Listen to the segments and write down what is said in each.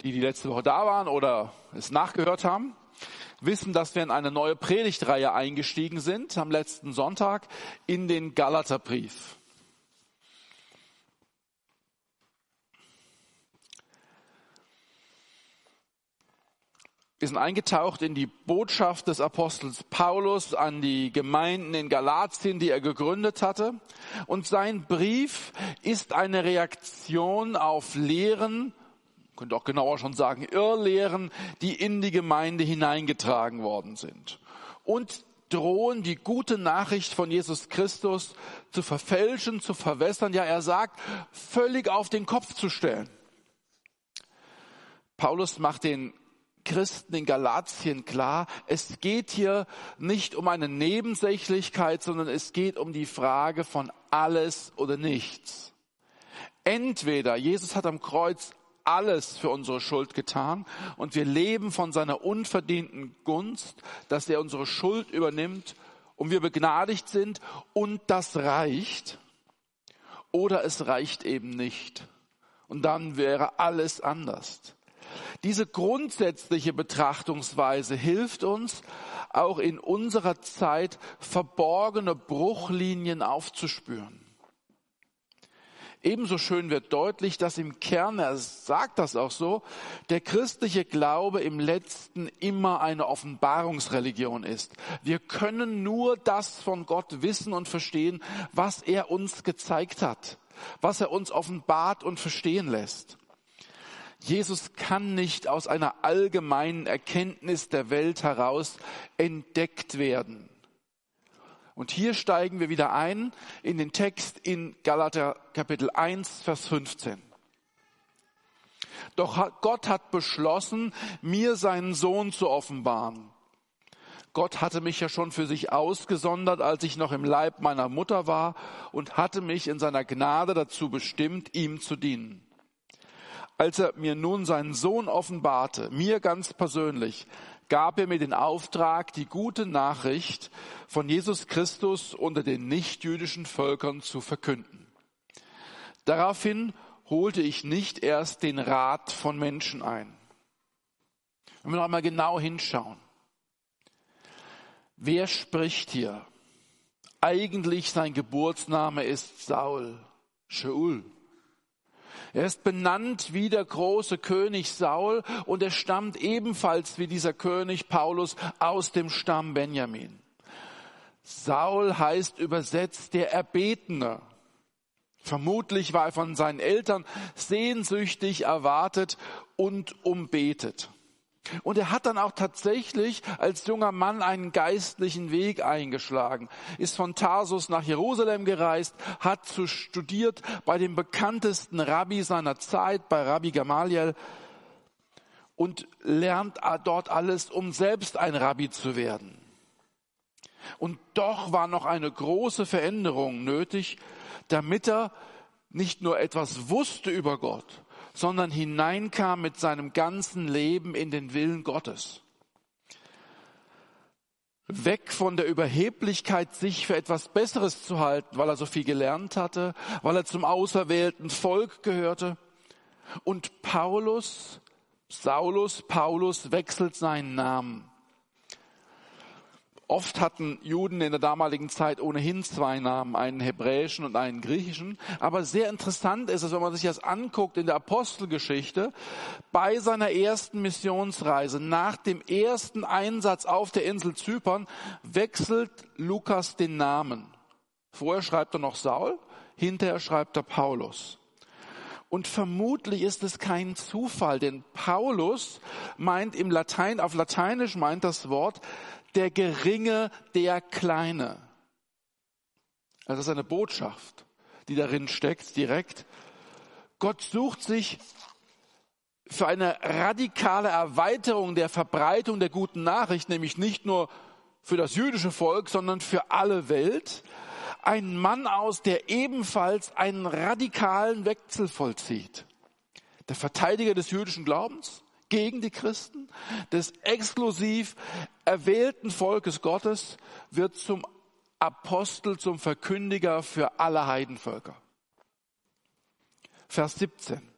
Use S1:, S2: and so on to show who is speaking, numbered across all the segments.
S1: die letzte Woche da waren oder es nachgehört haben, wissen, dass wir in eine neue Predigtreihe eingestiegen sind am letzten Sonntag in den Galaterbrief. Wir sind eingetaucht in die Botschaft des Apostels Paulus an die Gemeinden in Galatien, die er gegründet hatte. Und sein Brief ist eine Reaktion auf Lehren, könnte auch genauer schon sagen, Irrlehren, die in die Gemeinde hineingetragen worden sind. Und drohen, die gute Nachricht von Jesus Christus zu verfälschen, zu verwässern. Ja, er sagt, völlig auf den Kopf zu stellen. Paulus macht den Christen in Galatien klar, es geht hier nicht um eine Nebensächlichkeit, sondern es geht um die Frage von alles oder nichts. Entweder Jesus hat am Kreuz alles für unsere Schuld getan und wir leben von seiner unverdienten Gunst, dass er unsere Schuld übernimmt und wir begnadigt sind und das reicht, oder es reicht eben nicht und dann wäre alles anders. Diese grundsätzliche Betrachtungsweise hilft uns, auch in unserer Zeit verborgene Bruchlinien aufzuspüren. Ebenso schön wird deutlich, dass im Kern, er sagt das auch so, der christliche Glaube im Letzten immer eine Offenbarungsreligion ist. Wir können nur das von Gott wissen und verstehen, was er uns gezeigt hat, was er uns offenbart und verstehen lässt. Jesus kann nicht aus einer allgemeinen Erkenntnis der Welt heraus entdeckt werden. Und hier steigen wir wieder ein in den Text in Galater Kapitel 1, Vers 15. Doch Gott hat beschlossen, mir seinen Sohn zu offenbaren. Gott hatte mich ja schon für sich ausgesondert, als ich noch im Leib meiner Mutter war und hatte mich in seiner Gnade dazu bestimmt, ihm zu dienen. Als er mir nun seinen Sohn offenbarte, mir ganz persönlich, gab er mir den Auftrag, die gute Nachricht von Jesus Christus unter den nichtjüdischen Völkern zu verkünden. Daraufhin holte ich nicht erst den Rat von Menschen ein. Wenn wir noch einmal genau hinschauen. Wer spricht hier? Eigentlich sein Geburtsname ist Saul, Shaul. Er ist benannt wie der große König Saul und er stammt ebenfalls wie dieser König Paulus aus dem Stamm Benjamin. Saul heißt übersetzt der Erbetene. Vermutlich war er von seinen Eltern sehnsüchtig erwartet und umbetet. Und er hat dann auch tatsächlich als junger Mann einen geistlichen Weg eingeschlagen, ist von Tarsus nach Jerusalem gereist, hat studiert bei dem bekanntesten Rabbi seiner Zeit, bei Rabbi Gamaliel, und lernt dort alles, um selbst ein Rabbi zu werden. Und doch war noch eine große Veränderung nötig, damit er nicht nur etwas wusste über Gott, sondern hineinkam mit seinem ganzen Leben in den Willen Gottes. Weg von der Überheblichkeit, sich für etwas Besseres zu halten, weil er so viel gelernt hatte, weil er zum auserwählten Volk gehörte. Und Paulus wechselt seinen Namen. Oft hatten Juden in der damaligen Zeit ohnehin zwei Namen, einen hebräischen und einen griechischen. Aber sehr interessant ist es, wenn man sich das anguckt in der Apostelgeschichte, bei seiner ersten Missionsreise, nach dem ersten Einsatz auf der Insel Zypern, wechselt Lukas den Namen. Vorher schreibt er noch Saul, hinterher schreibt er Paulus. Und vermutlich ist es kein Zufall, denn Paulus meint auf Lateinisch meint das Wort der Geringe, der Kleine. Also das ist eine Botschaft, die darin steckt, direkt. Gott sucht sich für eine radikale Erweiterung der Verbreitung der guten Nachricht, nämlich nicht nur für das jüdische Volk, sondern für alle Welt, einen Mann aus, der ebenfalls einen radikalen Wechsel vollzieht. Der Verteidiger des jüdischen Glaubens gegen die Christen, des exklusiv erwählten Volkes Gottes, wird zum Apostel, zum Verkündiger für alle Heidenvölker. Vers 17.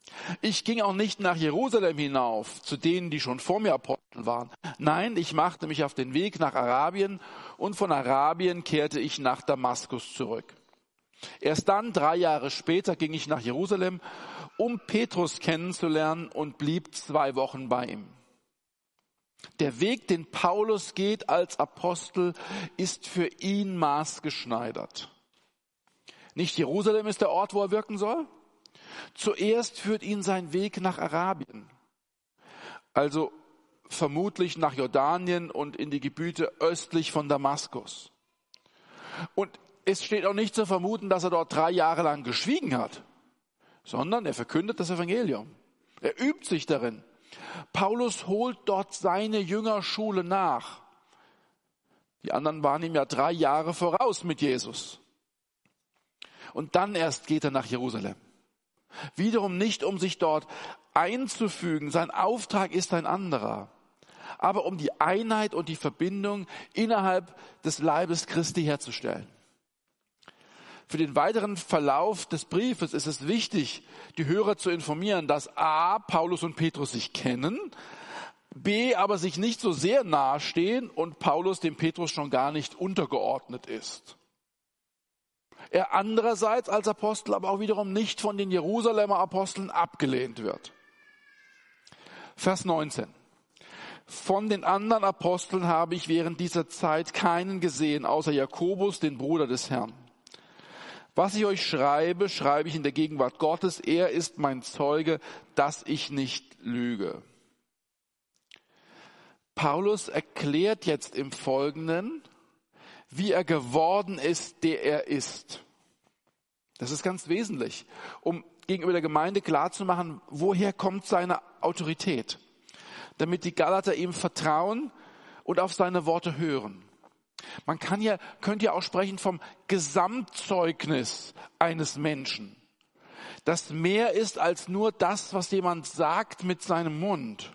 S1: Ich ging auch nicht nach Jerusalem hinauf, zu denen, die schon vor mir Apostel waren. Nein, ich machte mich auf den Weg nach Arabien und von Arabien kehrte ich nach Damaskus zurück. Erst dann, 3 Jahre später, ging ich nach Jerusalem, um Petrus kennenzulernen und blieb 2 Wochen bei ihm. Der Weg, den Paulus geht als Apostel, ist für ihn maßgeschneidert. Nicht Jerusalem ist der Ort, wo er wirken soll. Zuerst führt ihn sein Weg nach Arabien, also vermutlich nach Jordanien und in die Gebiete östlich von Damaskus. Und es steht auch nicht zu vermuten, dass er dort 3 Jahre lang geschwiegen hat, sondern er verkündet das Evangelium. Er übt sich darin. Paulus holt dort seine Jüngerschule nach. Die anderen waren ihm ja 3 Jahre voraus mit Jesus. Und dann erst geht er nach Jerusalem. Wiederum nicht, um sich dort einzufügen. Sein Auftrag ist ein anderer. Aber um die Einheit und die Verbindung innerhalb des Leibes Christi herzustellen. Für den weiteren Verlauf des Briefes ist es wichtig, die Hörer zu informieren, dass A, Paulus und Petrus sich kennen, B, aber sich nicht so sehr nahestehen und Paulus dem Petrus schon gar nicht untergeordnet ist. Er andererseits als Apostel aber auch wiederum nicht von den Jerusalemer Aposteln abgelehnt wird. Vers 19. Von den anderen Aposteln habe ich während dieser Zeit keinen gesehen, außer Jakobus, den Bruder des Herrn. Was ich euch schreibe, schreibe ich in der Gegenwart Gottes. Er ist mein Zeuge, dass ich nicht lüge. Paulus erklärt jetzt im Folgenden, wie er geworden ist, der er ist. Das ist ganz wesentlich, um gegenüber der Gemeinde klarzumachen, woher kommt seine Autorität, damit die Galater ihm vertrauen und auf seine Worte hören. Man könnte ja auch sprechen vom Gesamtzeugnis eines Menschen, das mehr ist als nur das, was jemand sagt mit seinem Mund.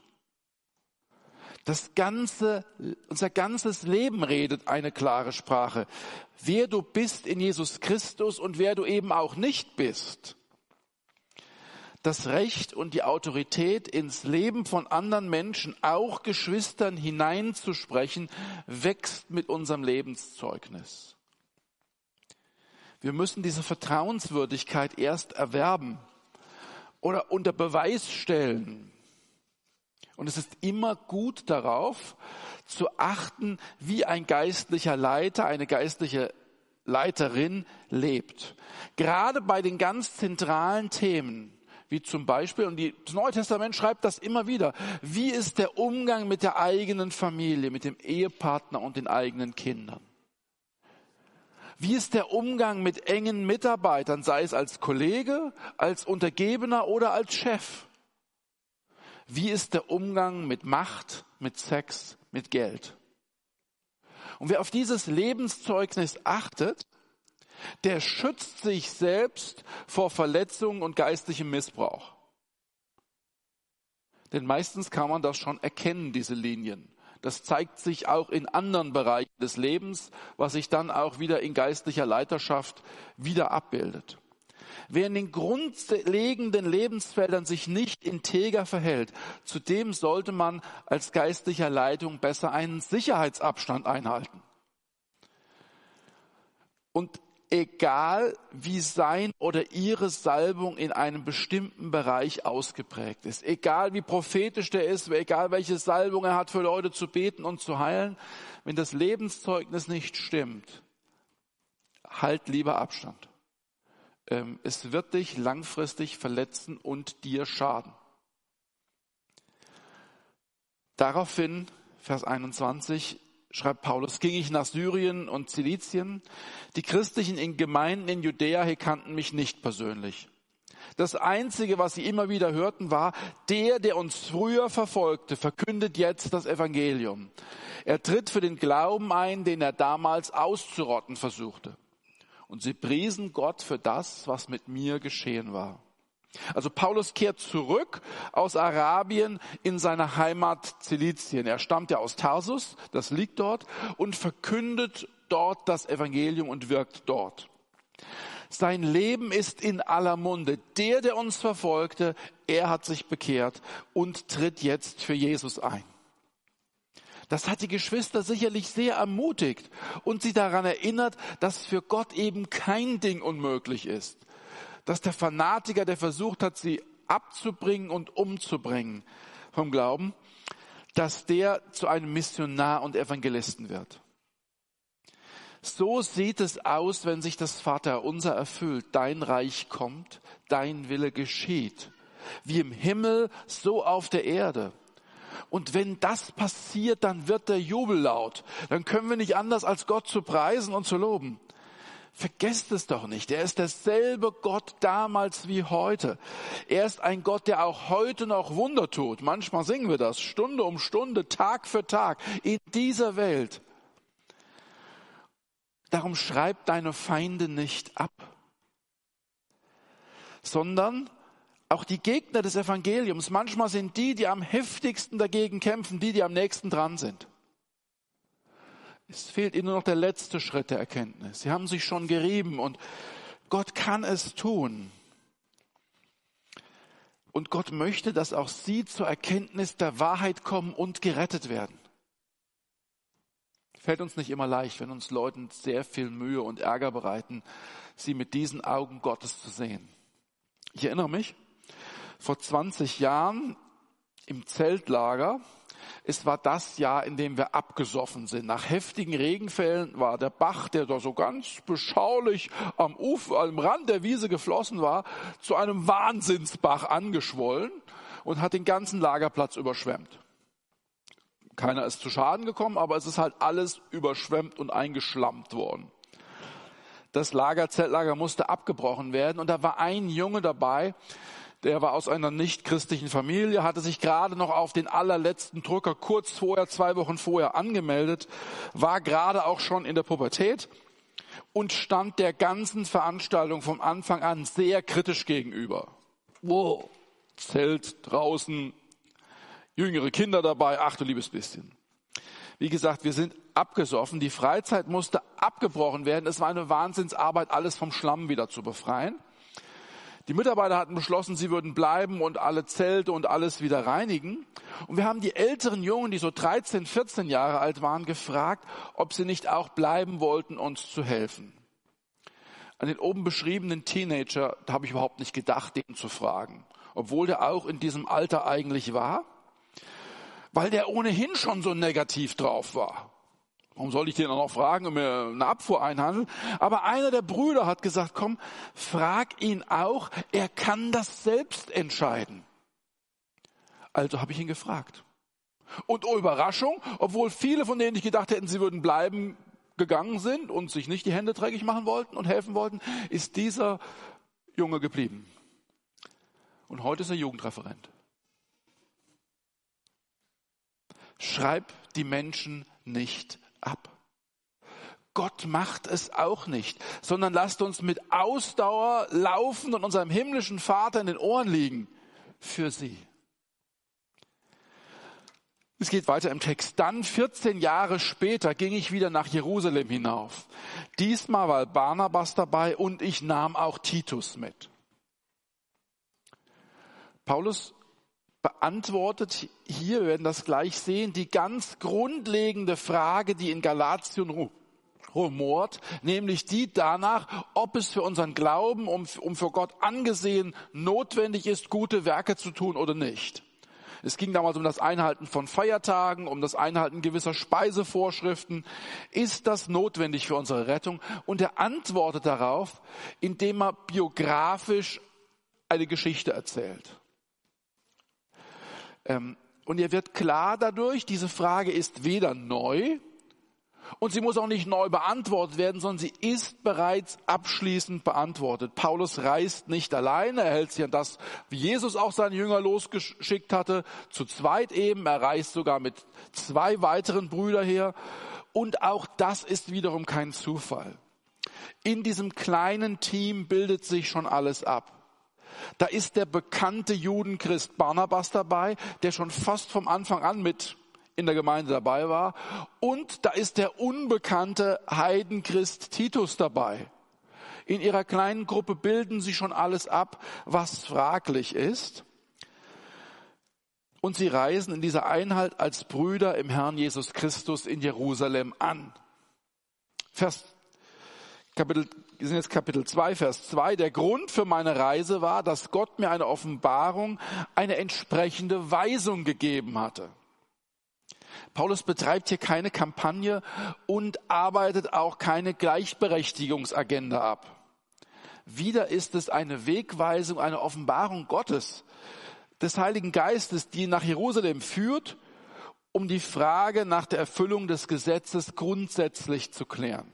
S1: Unser ganzes Leben redet eine klare Sprache. Wer du bist in Jesus Christus und wer du eben auch nicht bist. Das Recht und die Autorität ins Leben von anderen Menschen, auch Geschwistern hineinzusprechen, wächst mit unserem Lebenszeugnis. Wir müssen diese Vertrauenswürdigkeit erst erwerben oder unter Beweis stellen. Und es ist immer gut darauf zu achten, wie ein geistlicher Leiter, eine geistliche Leiterin lebt. Gerade bei den ganz zentralen Themen, wie zum Beispiel, und das Neue Testament schreibt das immer wieder, wie ist der Umgang mit der eigenen Familie, mit dem Ehepartner und den eigenen Kindern? Wie ist der Umgang mit engen Mitarbeitern, sei es als Kollege, als Untergebener oder als Chef? Wie ist der Umgang mit Macht, mit Sex, mit Geld? Und wer auf dieses Lebenszeugnis achtet, der schützt sich selbst vor Verletzungen und geistlichem Missbrauch. Denn meistens kann man das schon erkennen, diese Linien. Das zeigt sich auch in anderen Bereichen des Lebens, was sich dann auch wieder in geistlicher Leiterschaft wieder abbildet. Wer in den grundlegenden Lebensfeldern sich nicht integer verhält, zu dem sollte man als geistlicher Leitung besser einen Sicherheitsabstand einhalten. Und egal wie sein oder ihre Salbung in einem bestimmten Bereich ausgeprägt ist, egal wie prophetisch der ist, egal welche Salbung er hat, für Leute zu beten und zu heilen, wenn das Lebenszeugnis nicht stimmt, halt lieber Abstand. Es wird dich langfristig verletzen und dir schaden. Daraufhin, Vers 21, schreibt Paulus, ging ich nach Syrien und Zilizien. Die Christlichen Gemeinden in Judäa kannten mich nicht persönlich. Das Einzige, was sie immer wieder hörten, war, der uns früher verfolgte, verkündet jetzt das Evangelium. Er tritt für den Glauben ein, den er damals auszurotten versuchte. Und sie priesen Gott für das, was mit mir geschehen war. Also Paulus kehrt zurück aus Arabien in seine Heimat Zilizien. Er stammt ja aus Tarsus, das liegt dort, und verkündet dort das Evangelium und wirkt dort. Sein Leben ist in aller Munde. Der uns verfolgte, er hat sich bekehrt und tritt jetzt für Jesus ein. Das hat die Geschwister sicherlich sehr ermutigt und sie daran erinnert, dass für Gott eben kein Ding unmöglich ist. Dass der Fanatiker, der versucht hat, sie abzubringen und umzubringen vom Glauben, dass der zu einem Missionar und Evangelisten wird. So sieht es aus, wenn sich das Vaterunser erfüllt. Dein Reich kommt, dein Wille geschieht. Wie im Himmel, so auf der Erde. Und wenn das passiert, dann wird der Jubel laut. Dann können wir nicht anders, als Gott zu preisen und zu loben. Vergesst es doch nicht. Er ist derselbe Gott damals wie heute. Er ist ein Gott, der auch heute noch Wunder tut. Manchmal singen wir das, Stunde um Stunde, Tag für Tag, in dieser Welt. Darum schreib deine Feinde nicht ab, sondern auch die Gegner des Evangeliums, manchmal sind die am heftigsten dagegen kämpfen, die am nächsten dran sind. Es fehlt ihnen nur noch der letzte Schritt der Erkenntnis. Sie haben sich schon gerieben und Gott kann es tun. Und Gott möchte, dass auch sie zur Erkenntnis der Wahrheit kommen und gerettet werden. Fällt uns nicht immer leicht, wenn uns Leuten sehr viel Mühe und Ärger bereiten, sie mit diesen Augen Gottes zu sehen. Ich erinnere mich, vor 20 Jahren im Zeltlager, es war das Jahr, in dem wir abgesoffen sind. Nach heftigen Regenfällen war der Bach, der da so ganz beschaulich am Ufer, am Rand der Wiese geflossen war, zu einem Wahnsinnsbach angeschwollen und hat den ganzen Lagerplatz überschwemmt. Keiner ist zu Schaden gekommen, aber es ist halt alles überschwemmt und eingeschlammt worden. Das Zeltlager musste abgebrochen werden und da war ein Junge dabei, der war aus einer nicht-christlichen Familie, hatte sich gerade noch auf den allerletzten Drücker kurz vorher, 2 Wochen vorher angemeldet, war gerade auch schon in der Pubertät und stand der ganzen Veranstaltung vom Anfang an sehr kritisch gegenüber. Wow, Zelt draußen, jüngere Kinder dabei, ach du liebes bisschen. Wie gesagt, wir sind abgesoffen, die Freizeit musste abgebrochen werden, es war eine Wahnsinnsarbeit, alles vom Schlamm wieder zu befreien. Die Mitarbeiter hatten beschlossen, sie würden bleiben und alle Zelte und alles wieder reinigen. Und wir haben die älteren Jungen, die so 13, 14 Jahre alt waren, gefragt, ob sie nicht auch bleiben wollten, uns zu helfen. An den oben beschriebenen Teenager habe ich überhaupt nicht gedacht, den zu fragen. Obwohl der auch in diesem Alter eigentlich war. Weil der ohnehin schon so negativ drauf war. Warum soll ich den auch noch fragen und mir eine Abfuhr einhandeln? Aber einer der Brüder hat gesagt, komm, frag ihn auch, er kann das selbst entscheiden. Also habe ich ihn gefragt. Und oh Überraschung, obwohl viele von denen, ich gedacht hätten, sie würden bleiben, gegangen sind und sich nicht die Hände dreckig machen wollten und helfen wollten, ist dieser Junge geblieben. Und heute ist er Jugendreferent. Schreib die Menschen nicht ab. Gott macht es auch nicht, sondern lasst uns mit Ausdauer laufen und unserem himmlischen Vater in den Ohren liegen für sie. Es geht weiter im Text. Dann 14 Jahre später ging ich wieder nach Jerusalem hinauf. Diesmal war Barnabas dabei und ich nahm auch Titus mit. Paulus beantwortet hier, wir werden das gleich sehen, die ganz grundlegende Frage, die in Galatien rumort, nämlich die danach, ob es für unseren Glauben, um für Gott angesehen, notwendig ist, gute Werke zu tun oder nicht. Es ging damals um das Einhalten von Feiertagen, um das Einhalten gewisser Speisevorschriften. Ist das notwendig für unsere Rettung? Und er antwortet darauf, indem er biografisch eine Geschichte erzählt. Und ihr wird klar dadurch, diese Frage ist weder neu und sie muss auch nicht neu beantwortet werden, sondern sie ist bereits abschließend beantwortet. Paulus reist nicht alleine, er hält sich an das, wie Jesus auch seine Jünger losgeschickt hatte, zu zweit eben. Er reist sogar mit 2 weiteren Brüdern her und auch das ist wiederum kein Zufall. In diesem kleinen Team bildet sich schon alles ab. Da ist der bekannte Judenchrist Barnabas dabei, der schon fast vom Anfang an mit in der Gemeinde dabei war. Und da ist der unbekannte Heidenchrist Titus dabei. In ihrer kleinen Gruppe bilden sie schon alles ab, was fraglich ist. Und sie reisen in dieser Einheit als Brüder im Herrn Jesus Christus in Jerusalem an. Wir sind jetzt Kapitel 2, Vers 2. Der Grund für meine Reise war, dass Gott mir eine Offenbarung, eine entsprechende Weisung gegeben hatte. Paulus betreibt hier keine Kampagne und arbeitet auch keine Gleichberechtigungsagenda ab. Wieder ist es eine Wegweisung, eine Offenbarung Gottes, des Heiligen Geistes, die ihn nach Jerusalem führt, um die Frage nach der Erfüllung des Gesetzes grundsätzlich zu klären.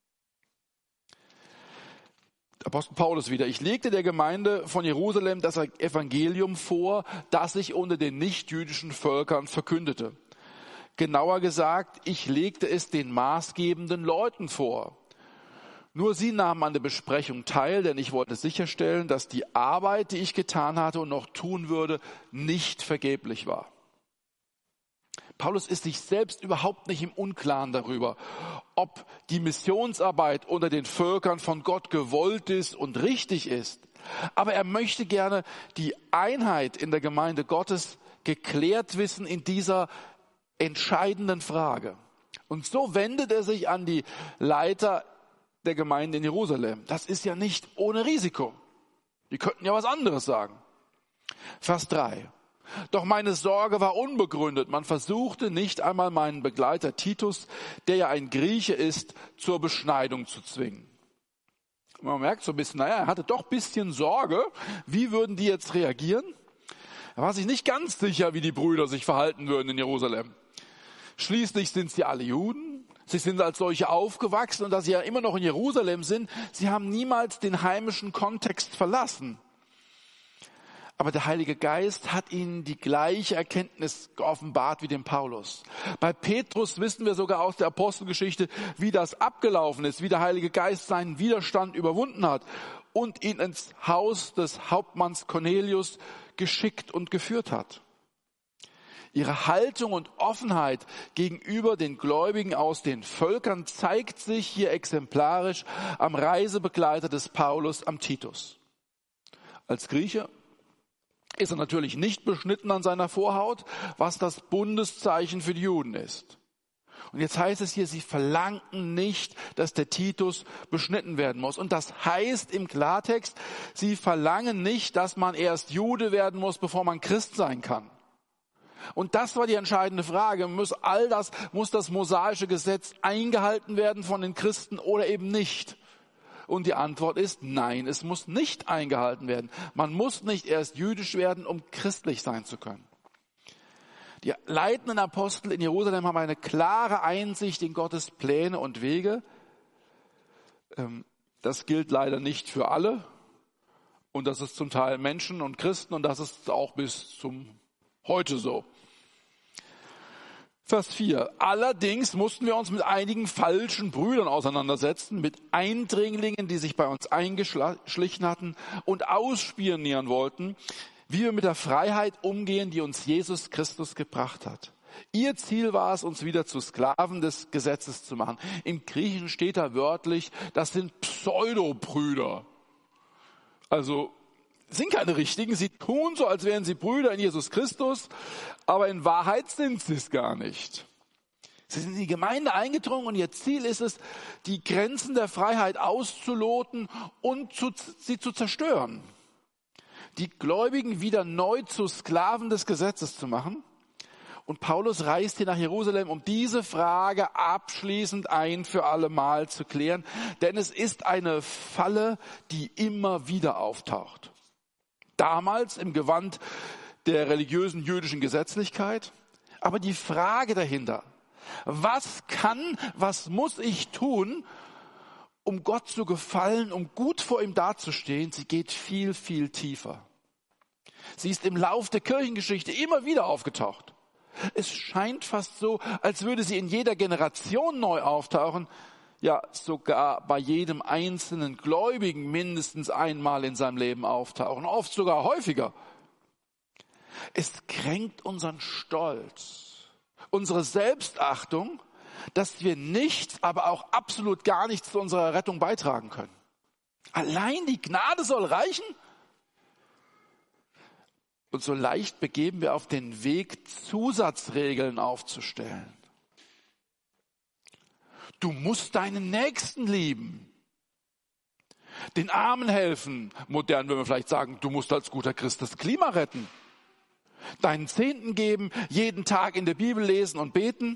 S1: Apostel Paulus wieder. Ich legte der Gemeinde von Jerusalem das Evangelium vor, das ich unter den nichtjüdischen Völkern verkündete. Genauer gesagt, ich legte es den maßgebenden Leuten vor. Nur sie nahmen an der Besprechung teil, denn ich wollte sicherstellen, dass die Arbeit, die ich getan hatte und noch tun würde, nicht vergeblich war. Paulus ist sich selbst überhaupt nicht im Unklaren darüber, ob die Missionsarbeit unter den Völkern von Gott gewollt ist und richtig ist. Aber er möchte gerne die Einheit in der Gemeinde Gottes geklärt wissen in dieser entscheidenden Frage. Und so wendet er sich an die Leiter der Gemeinde in Jerusalem. Das ist ja nicht ohne Risiko. Die könnten ja was anderes sagen. Vers 3. Doch meine Sorge war unbegründet. Man versuchte nicht einmal meinen Begleiter Titus, der ja ein Grieche ist, zur Beschneidung zu zwingen. Man merkt so ein bisschen, er hatte doch ein bisschen Sorge. Wie würden die jetzt reagieren? Er war sich nicht ganz sicher, wie die Brüder sich verhalten würden in Jerusalem. Schließlich sind sie alle Juden. Sie sind als solche aufgewachsen und da sie ja immer noch in Jerusalem sind, sie haben niemals den heimischen Kontext verlassen. Aber der Heilige Geist hat ihnen die gleiche Erkenntnis geoffenbart wie dem Paulus. Bei Petrus wissen wir sogar aus der Apostelgeschichte, wie das abgelaufen ist, wie der Heilige Geist seinen Widerstand überwunden hat und ihn ins Haus des Hauptmanns Cornelius geschickt und geführt hat. Ihre Haltung und Offenheit gegenüber den Gläubigen aus den Völkern zeigt sich hier exemplarisch am Reisebegleiter des Paulus, am Titus. Als Grieche ist er natürlich nicht beschnitten an seiner Vorhaut, was das Bundeszeichen für die Juden ist. Und jetzt heißt es hier, sie verlangten nicht, dass der Titus beschnitten werden muss. Und das heißt im Klartext, sie verlangen nicht, dass man erst Jude werden muss, bevor man Christ sein kann. Und das war die entscheidende Frage. Muss das mosaische Gesetz eingehalten werden von den Christen oder eben nicht? Und die Antwort ist nein, es muss nicht eingehalten werden. Man muss nicht erst jüdisch werden, um christlich sein zu können. Die leitenden Apostel in Jerusalem haben eine klare Einsicht in Gottes Pläne und Wege. Das gilt leider nicht für alle. Und das ist zum Teil Menschen und Christen und das ist auch bis zum heute so. Vers 4. Allerdings mussten wir uns mit einigen falschen Brüdern auseinandersetzen, mit Eindringlingen, die sich bei uns eingeschlichen hatten und ausspionieren wollten, wie wir mit der Freiheit umgehen, die uns Jesus Christus gebracht hat. Ihr Ziel war es, uns wieder zu Sklaven des Gesetzes zu machen. Im Griechischen steht da wörtlich, das sind Pseudobrüder. Also sind keine richtigen, sie tun so, als wären sie Brüder in Jesus Christus, aber in Wahrheit sind sie es gar nicht. Sie sind in die Gemeinde eingedrungen und ihr Ziel ist es, die Grenzen der Freiheit auszuloten und sie zu zerstören. Die Gläubigen wieder neu zu Sklaven des Gesetzes zu machen. Und Paulus reist hier nach Jerusalem, um diese Frage abschließend ein für alle Mal zu klären, denn es ist eine Falle, die immer wieder auftaucht. Damals im Gewand der religiösen jüdischen Gesetzlichkeit. Aber die Frage dahinter, was muss ich tun, um Gott zu gefallen, um gut vor ihm dazustehen, sie geht viel, viel tiefer. Sie ist im Lauf der Kirchengeschichte immer wieder aufgetaucht. Es scheint fast so, als würde sie in jeder Generation neu auftauchen, ja sogar bei jedem einzelnen Gläubigen mindestens einmal in seinem Leben auftauchen, oft sogar häufiger. Es kränkt unseren Stolz, unsere Selbstachtung, dass wir nichts, aber auch absolut gar nichts zu unserer Rettung beitragen können. Allein die Gnade soll reichen? Und so leicht begeben wir auf den Weg, Zusatzregeln aufzustellen. Du musst deinen Nächsten lieben. Den Armen helfen. Modern würden wir vielleicht sagen, du musst als guter Christ das Klima retten. Deinen Zehnten geben, jeden Tag in der Bibel lesen und beten.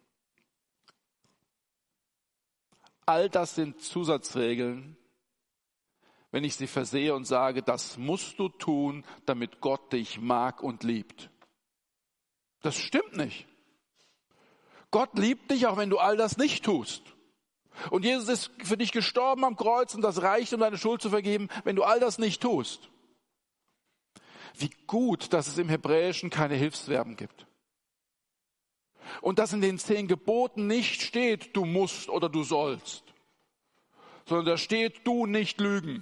S1: All das sind Zusatzregeln, wenn ich sie versehe und sage, das musst du tun, damit Gott dich mag und liebt. Das stimmt nicht. Gott liebt dich, auch wenn du all das nicht tust. Und Jesus ist für dich gestorben am Kreuz und das reicht, um deine Schuld zu vergeben, wenn du all das nicht tust. Wie gut, dass es im Hebräischen keine Hilfsverben gibt. Und dass in den 10 Geboten nicht steht, du musst oder du sollst, sondern da steht, du nicht lügen,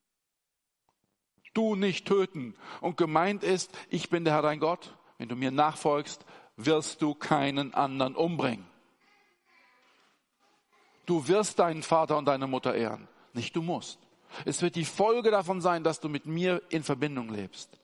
S1: du nicht töten. Und gemeint ist, ich bin der Herr dein Gott, wenn du mir nachfolgst, wirst du keinen anderen umbringen. Du wirst deinen Vater und deine Mutter ehren, nicht du musst. Es wird die Folge davon sein, dass du mit mir in Verbindung lebst.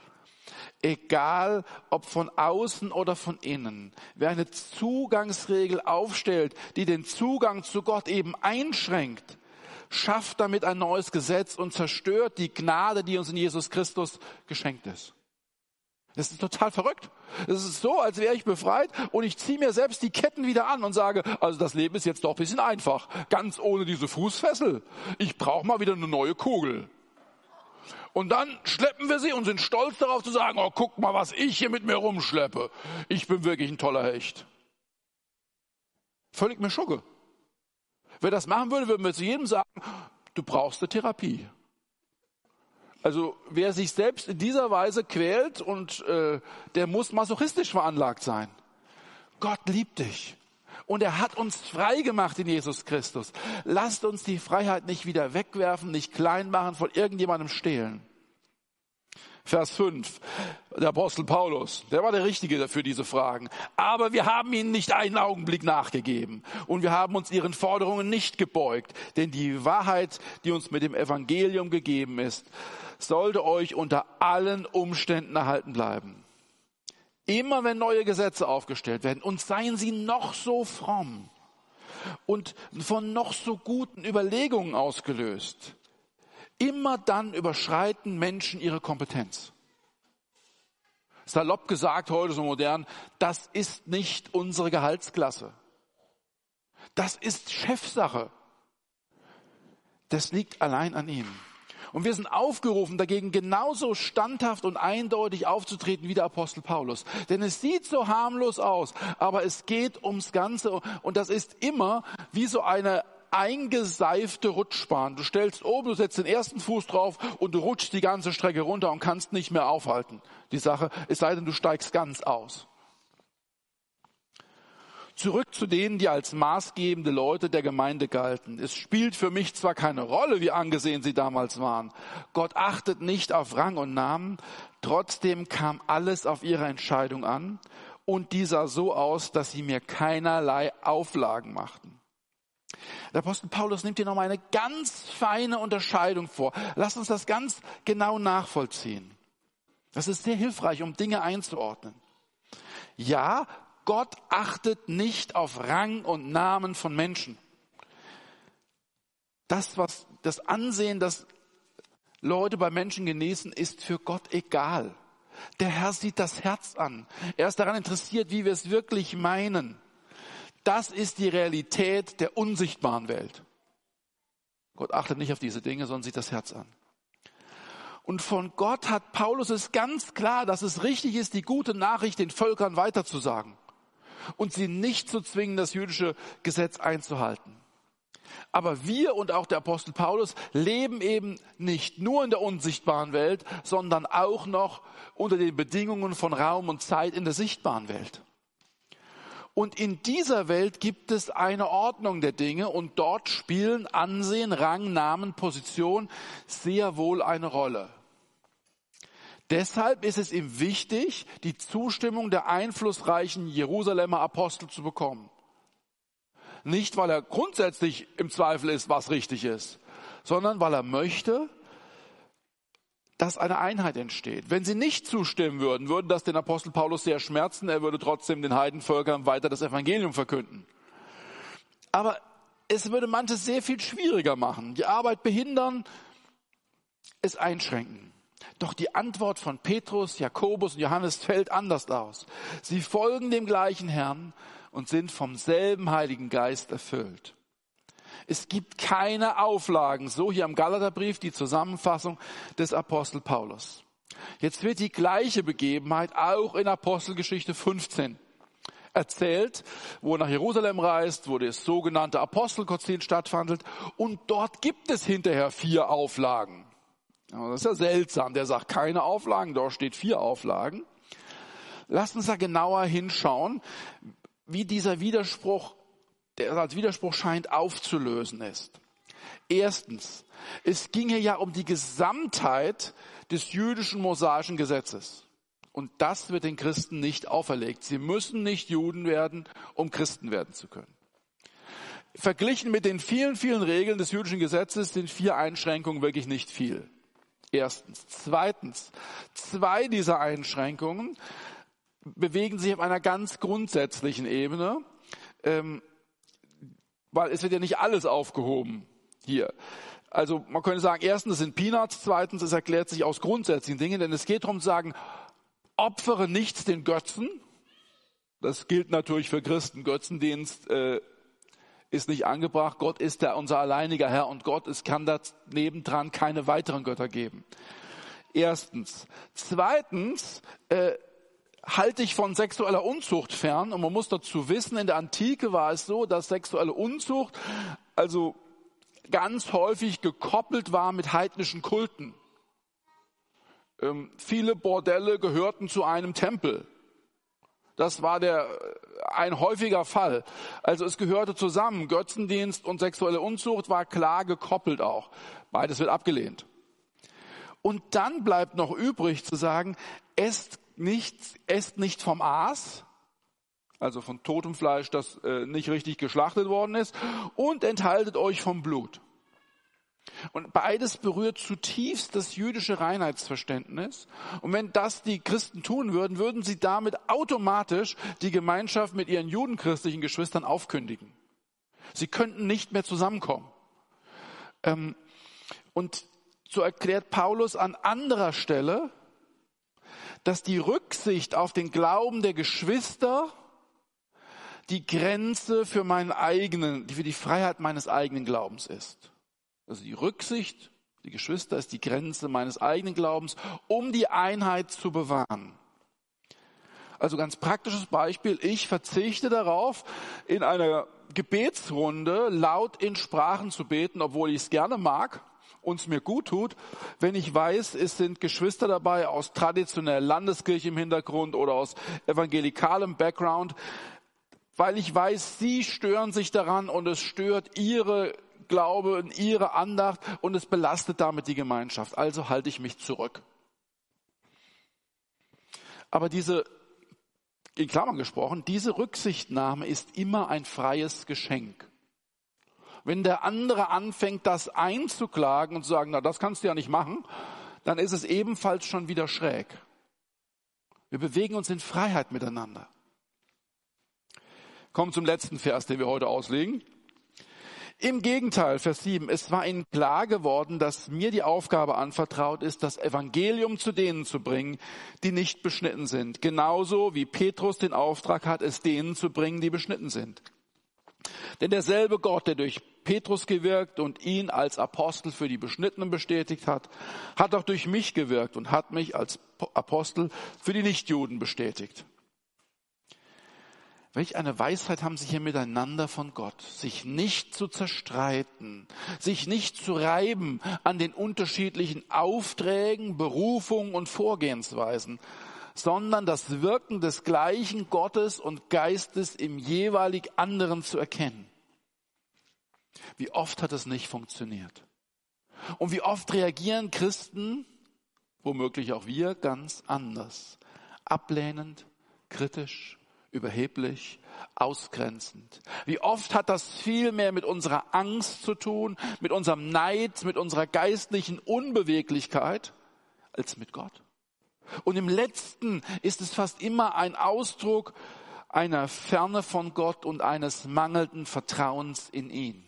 S1: Egal, ob von außen oder von innen, wer eine Zugangsregel aufstellt, die den Zugang zu Gott eben einschränkt, schafft damit ein neues Gesetz und zerstört die Gnade, die uns in Jesus Christus geschenkt ist. Das ist total verrückt. Es ist so, als wäre ich befreit und ich ziehe mir selbst die Ketten wieder an und sage, also das Leben ist jetzt doch ein bisschen einfach, ganz ohne diese Fußfessel. Ich brauche mal wieder eine neue Kugel. Und dann schleppen wir sie und sind stolz darauf zu sagen, oh, guck mal, was ich hier mit mir rumschleppe. Ich bin wirklich ein toller Hecht. Völlig mir Schugge. Wer das machen würde, würden wir zu jedem sagen, du brauchst eine Therapie. Also wer sich selbst in dieser Weise quält und der muss masochistisch veranlagt sein. Gott liebt dich. Und er hat uns frei gemacht in Jesus Christus. Lasst uns die Freiheit nicht wieder wegwerfen, nicht klein machen, von irgendjemandem stehlen. Vers 5, der Apostel Paulus, der war der Richtige für diese Fragen. Aber wir haben ihnen nicht einen Augenblick nachgegeben und wir haben uns ihren Forderungen nicht gebeugt. Denn die Wahrheit, die uns mit dem Evangelium gegeben ist, sollte euch unter allen Umständen erhalten bleiben. Immer wenn neue Gesetze aufgestellt werden, und seien sie noch so fromm und von noch so guten Überlegungen ausgelöst, immer dann überschreiten Menschen ihre Kompetenz. Salopp gesagt, heute so modern, das ist nicht unsere Gehaltsklasse. Das ist Chefsache. Das liegt allein an ihm. Und wir sind aufgerufen, dagegen genauso standhaft und eindeutig aufzutreten wie der Apostel Paulus. Denn es sieht so harmlos aus, aber es geht ums Ganze. Und das ist immer wie so eine eingeseifte Rutschbahn. Du stellst oben, du setzt den ersten Fuß drauf und du rutschst die ganze Strecke runter und kannst nicht mehr aufhalten. Die Sache, es sei denn, du steigst ganz aus. Zurück zu denen, die als maßgebende Leute der Gemeinde galten. Es spielt für mich zwar keine Rolle, wie angesehen sie damals waren. Gott achtet nicht auf Rang und Namen. Trotzdem kam alles auf ihre Entscheidung an. Und die sah so aus, dass sie mir keinerlei Auflagen machten. Der Apostel Paulus nimmt hier nochmal eine ganz feine Unterscheidung vor. Lasst uns das ganz genau nachvollziehen. Das ist sehr hilfreich, um Dinge einzuordnen. Ja, Gott achtet nicht auf Rang und Namen von Menschen. Das Ansehen, das Leute bei Menschen genießen, ist für Gott egal. Der Herr sieht das Herz an. Er ist daran interessiert, wie wir es wirklich meinen. Das ist die Realität der unsichtbaren Welt. Gott achtet nicht auf diese Dinge, sondern sieht das Herz an. Und von Gott hat Paulus es ganz klar, dass es richtig ist, die gute Nachricht den Völkern weiterzusagen und sie nicht zu zwingen, das jüdische Gesetz einzuhalten. Aber wir und auch der Apostel Paulus leben eben nicht nur in der unsichtbaren Welt, sondern auch noch unter den Bedingungen von Raum und Zeit in der sichtbaren Welt. Und in dieser Welt gibt es eine Ordnung der Dinge und dort spielen Ansehen, Rang, Namen, Position sehr wohl eine Rolle. Deshalb ist es ihm wichtig, die Zustimmung der einflussreichen Jerusalemer Apostel zu bekommen. Nicht, weil er grundsätzlich im Zweifel ist, was richtig ist, sondern weil er möchte, dass eine Einheit entsteht. Wenn sie nicht zustimmen würden, würde das den Apostel Paulus sehr schmerzen. Er würde trotzdem den Heidenvölkern weiter das Evangelium verkünden. Aber es würde manches sehr viel schwieriger machen, die Arbeit behindern, es einschränken. Doch die Antwort von Petrus, Jakobus und Johannes fällt anders aus. Sie folgen dem gleichen Herrn und sind vom selben Heiligen Geist erfüllt. Es gibt keine Auflagen, so hier im Galaterbrief die Zusammenfassung des Apostel Paulus. Jetzt wird die gleiche Begebenheit auch in Apostelgeschichte 15 erzählt, wo er nach Jerusalem reist, wo das sogenannte Apostelkonzil stattfindet, und dort gibt es hinterher 4 Auflagen. Das ist ja seltsam, der sagt keine Auflagen, dort steht 4 Auflagen. Lasst uns da genauer hinschauen, wie dieser Widerspruch, der als Widerspruch scheint, aufzulösen ist. Erstens, es ging hier ja um die Gesamtheit des jüdischen mosaischen Gesetzes. Und das wird den Christen nicht auferlegt. Sie müssen nicht Juden werden, um Christen werden zu können. Verglichen mit den vielen, vielen Regeln des jüdischen Gesetzes sind 4 Einschränkungen wirklich nicht viel. Erstens. Zweitens, 2 dieser Einschränkungen bewegen sich auf einer ganz grundsätzlichen Ebene, weil es wird ja nicht alles aufgehoben hier. Also man könnte sagen, erstens, es sind Peanuts, zweitens, es erklärt sich aus grundsätzlichen Dingen, denn es geht darum zu sagen, opfere nichts den Götzen. Das gilt natürlich für Christen. Götzendienst ist nicht angebracht. Gott ist unser alleiniger Herr und Gott, es kann da nebendran keine weiteren Götter geben. Erstens. Zweitens, halte ich von sexueller Unzucht fern. Und man muss dazu wissen, in der Antike war es so, dass sexuelle Unzucht also ganz häufig gekoppelt war mit heidnischen Kulten. Viele Bordelle gehörten zu einem Tempel. Das war ein häufiger Fall. Also es gehörte zusammen. Götzendienst und sexuelle Unzucht war klar gekoppelt auch. Beides wird abgelehnt. Und dann bleibt noch übrig zu sagen, esst nicht vom Aas, also von totem Fleisch, das nicht richtig geschlachtet worden ist, und enthaltet euch vom Blut. Und beides berührt zutiefst das jüdische Reinheitsverständnis. Und wenn das die Christen tun würden, würden sie damit automatisch die Gemeinschaft mit ihren judenchristlichen Geschwistern aufkündigen. Sie könnten nicht mehr zusammenkommen. Und so erklärt Paulus an anderer Stelle, dass die Rücksicht auf den Glauben der Geschwister die Grenze für die Freiheit meines eigenen Glaubens ist. Also die Rücksicht, die Geschwister, ist die Grenze meines eigenen Glaubens, um die Einheit zu bewahren. Also ganz praktisches Beispiel, ich verzichte darauf, in einer Gebetsrunde laut in Sprachen zu beten, obwohl ich es gerne mag und es mir gut tut, wenn ich weiß, es sind Geschwister dabei aus traditioneller Landeskirche im Hintergrund oder aus evangelikalem Background, weil ich weiß, sie stören sich daran und es stört ihre Glaube und ihre Andacht und es belastet damit die Gemeinschaft. Also halte ich mich zurück. Aber in Klammern gesprochen, diese Rücksichtnahme ist immer ein freies Geschenk. Wenn der andere anfängt, das einzuklagen und zu sagen, na, das kannst du ja nicht machen, dann ist es ebenfalls schon wieder schräg. Wir bewegen uns in Freiheit miteinander. Kommen zum letzten Vers, den wir heute auslegen. Im Gegenteil, Vers 7, es war ihnen klar geworden, dass mir die Aufgabe anvertraut ist, das Evangelium zu denen zu bringen, die nicht beschnitten sind. Genauso wie Petrus den Auftrag hat, es denen zu bringen, die beschnitten sind. Denn derselbe Gott, der durch Petrus gewirkt und ihn als Apostel für die Beschnittenen bestätigt hat, hat auch durch mich gewirkt und hat mich als Apostel für die Nichtjuden bestätigt. Welch eine Weisheit haben sie hier miteinander von Gott, sich nicht zu zerstreiten, sich nicht zu reiben an den unterschiedlichen Aufträgen, Berufungen und Vorgehensweisen, sondern das Wirken des gleichen Gottes und Geistes im jeweilig anderen zu erkennen. Wie oft hat es nicht funktioniert? Und wie oft reagieren Christen, womöglich auch wir, ganz anders, ablehnend, kritisch, überheblich, ausgrenzend. Wie oft hat das viel mehr mit unserer Angst zu tun, mit unserem Neid, mit unserer geistlichen Unbeweglichkeit als mit Gott. Und im Letzten ist es fast immer ein Ausdruck einer Ferne von Gott und eines mangelnden Vertrauens in ihn.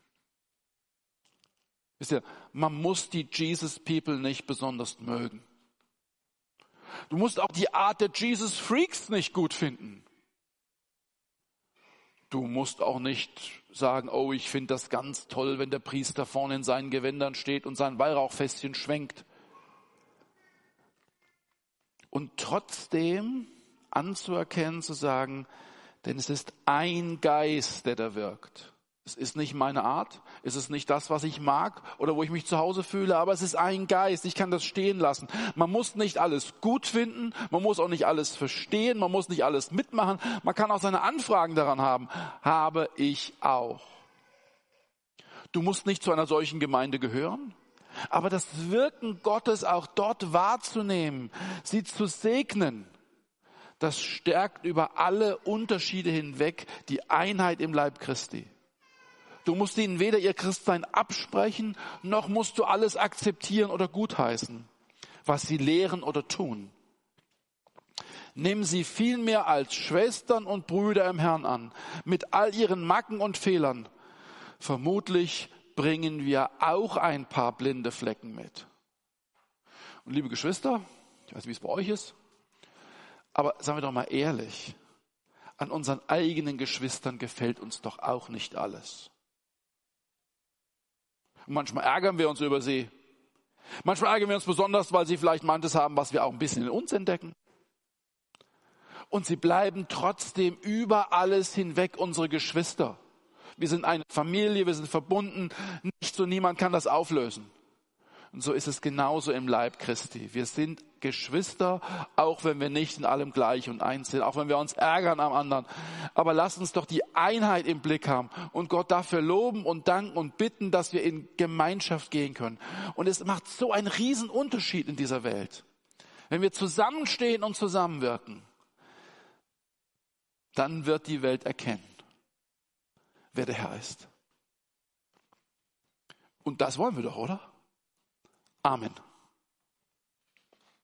S1: Wisst ihr, man muss die Jesus People nicht besonders mögen. Du musst auch die Art der Jesus Freaks nicht gut finden. Du musst auch nicht sagen, oh, ich finde das ganz toll, wenn der Priester vorne in seinen Gewändern steht und sein Weihrauchfässchen schwenkt. Und trotzdem anzuerkennen, zu sagen, denn es ist ein Geist, der da wirkt. Es ist nicht meine Art, es ist nicht das, was ich mag oder wo ich mich zu Hause fühle, aber es ist ein Geist, ich kann das stehen lassen. Man muss nicht alles gut finden, man muss auch nicht alles verstehen, man muss nicht alles mitmachen, man kann auch seine Anfragen daran haben. Habe ich auch. Du musst nicht zu einer solchen Gemeinde gehören, aber das Wirken Gottes auch dort wahrzunehmen, sie zu segnen, das stärkt über alle Unterschiede hinweg die Einheit im Leib Christi. Du musst ihnen weder ihr Christsein absprechen, noch musst du alles akzeptieren oder gutheißen, was sie lehren oder tun. Nimm sie vielmehr als Schwestern und Brüder im Herrn an, mit all ihren Macken und Fehlern. Vermutlich bringen wir auch ein paar blinde Flecken mit. Und liebe Geschwister, ich weiß nicht, wie es bei euch ist, aber sagen wir doch mal ehrlich, an unseren eigenen Geschwistern gefällt uns doch auch nicht alles. Und manchmal ärgern wir uns über sie. Manchmal ärgern wir uns besonders, weil sie vielleicht manches haben, was wir auch ein bisschen in uns entdecken. Und sie bleiben trotzdem über alles hinweg unsere Geschwister. Wir sind eine Familie, wir sind verbunden. Nichts und niemand kann das auflösen. Und so ist es genauso im Leib Christi. Wir sind Geschwister, auch wenn wir nicht in allem gleich und eins sind, auch wenn wir uns ärgern am anderen. Aber lasst uns doch die Einheit im Blick haben und Gott dafür loben und danken und bitten, dass wir in Gemeinschaft gehen können. Und es macht so einen riesen Unterschied in dieser Welt. Wenn wir zusammenstehen und zusammenwirken, dann wird die Welt erkennen, wer der Herr ist. Und das wollen wir doch, oder? Amen.